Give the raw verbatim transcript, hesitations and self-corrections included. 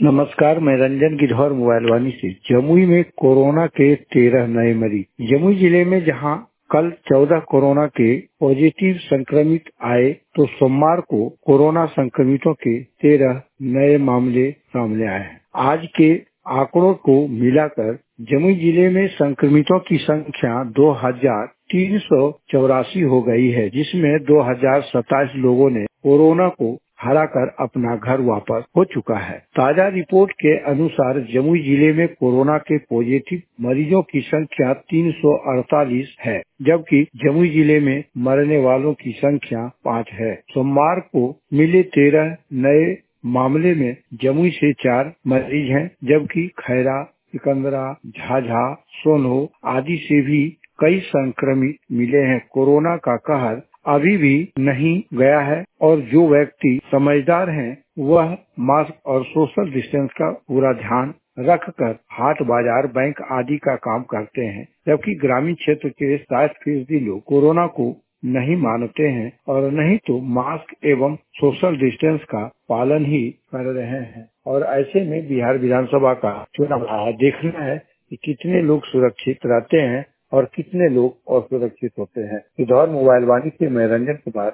नमस्कार, मैं रंजन गिरधर मोबाइल वानी से। जमुई में कोरोना के तेरह नए मरीज। जमुई जिले में जहां कल चौदह कोरोना के पॉजिटिव संक्रमित आए, तो सोमवार को कोरोना संक्रमितों के तेरह नए मामले सामने आए हैं। आज के आंकड़ों को मिलाकर जमुई जिले में संक्रमितों की संख्या दो हजार तीन सौ चौरासी हो गई है, जिसमें दो हजार सत्ताईस लोगों ने कोरोना को हराकर अपना घर वापस हो चुका है। ताजा रिपोर्ट के अनुसार जमुई जिले में कोरोना के पॉजिटिव मरीजों की संख्या तीन सौ अड़तालीस है, जबकि जमुई जिले में मरने वालों की संख्या पाँच है। सोमवार को मिले तेरह नए मामले में जमुई से चार मरीज हैं, जबकि खैरा, सिकंदरा, झाझा, सोनो आदि से भी कई संक्रमित मिले हैं। कोरोना का कहर अभी भी नहीं गया है और जो व्यक्ति समझदार हैं वह मास्क और सोशल डिस्टेंस का पूरा ध्यान रखकर हाट बाजार, बैंक आदि का काम करते हैं, जबकि ग्रामीण क्षेत्र के साठ फीसदी लोग कोरोना को नहीं मानते हैं और नहीं तो मास्क एवं सोशल डिस्टेंस का पालन ही कर रहे हैं। और ऐसे में बिहार विधानसभा का चुनाव है, देखना है कि कितने लोग सुरक्षित रहते हैं और कितने लोग असुरक्षित होते हैं। इधर मोबाइल वाणी से मैं रंजन कुमार।